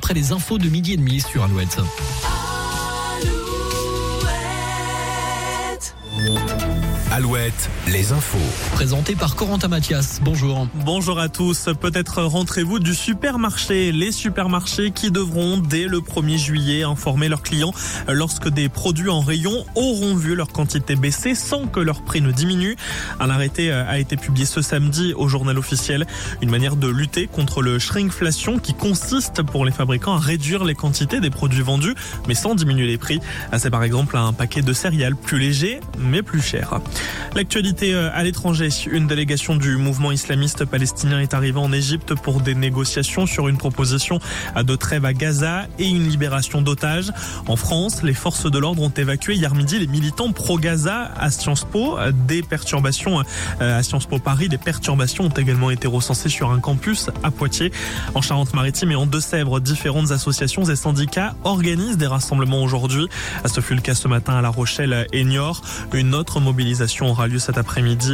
après les infos de 12h30 sur Alouette. Alouette, les infos. Présenté par Corentin Mathias. Bonjour. Bonjour à tous. Peut-être rentrez-vous du supermarché. Les supermarchés qui devront, dès le 1er juillet, informer leurs clients lorsque des produits en rayon auront vu leur quantité baisser sans que leur prix ne diminue. Un arrêté a été publié ce samedi au journal officiel. Une manière de lutter contre le shrinkflation qui consiste pour les fabricants à réduire les quantités des produits vendus, mais sans diminuer les prix. C'est par exemple un paquet de céréales plus léger, mais plus cher. L'actualité à l'étranger. Une délégation du mouvement islamiste palestinien est arrivée en Égypte pour des négociations sur une proposition de trêve à Gaza et une libération d'otages. En France, les forces de l'ordre ont évacué hier midi les militants pro-Gaza à Sciences Po. Des perturbations à Sciences Po Paris, des perturbations ont également été recensées sur un campus à Poitiers. En Charente-Maritime et en Deux-Sèvres, différentes associations et syndicats organisent des rassemblements aujourd'hui. Ce fut le cas ce matin à La Rochelle et Niort. Une autre mobilisation aura lieu cet après-midi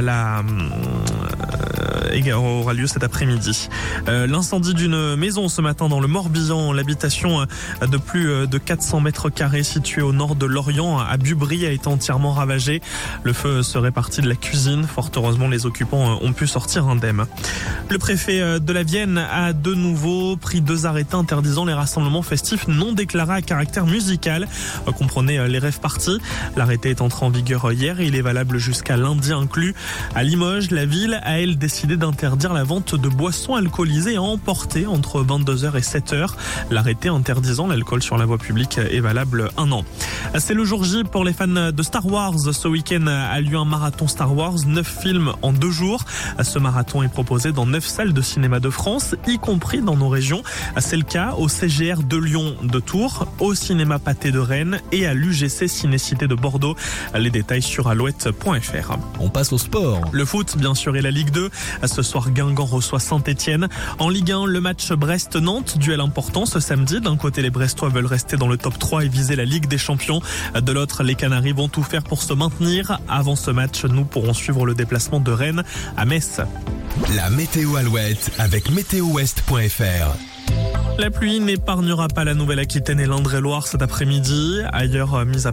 L'incendie d'une maison ce matin dans le Morbihan, l'habitation de plus de 400 mètres carrés située au nord de Lorient à Bubry a été entièrement ravagée. Le feu serait parti de la cuisine. Fort heureusement, les occupants ont pu sortir indemnes. Le préfet de la Vienne a de nouveau pris 2 arrêtés interdisant les rassemblements festifs non déclarés à caractère musical. Comprenez les rave-parties. L'arrêté est entré en vigueur hier et il est valable jusqu'à lundi inclus. À Limoges, la ville a elle décidé d'interdire la vente de boissons alcoolisées à emporter entre 22h et 7h. L'arrêté interdisant l'alcool sur la voie publique est valable 1 an. C'est le jour J pour les fans de Star Wars. Ce week-end a lieu un marathon Star Wars, 9 films en 2 jours. Ce marathon est proposé dans 9 salles de cinéma de France, y compris dans nos régions. C'est le cas au CGR de Lyon de Tours, au cinéma Pathé de Rennes et à l'UGC Cinécité de Bordeaux. Les détails sur alouette.fr. On passe au sport. Le foot, bien sûr, et la Ligue 2. Ce soir, Guingamp reçoit Saint-Etienne. En Ligue 1, le match Brest-Nantes, duel important ce samedi. D'un côté, les Brestois veulent rester dans le top 3 et viser la Ligue des Champions. De l'autre, les Canaries vont tout faire pour se maintenir. Avant ce match, nous pourrons suivre le déplacement de Rennes à Metz. La météo Alouette avec météowest.fr. La pluie n'épargnera pas la Nouvelle-Aquitaine et l'Indre-et-Loire cet après-midi. Ailleurs, mis à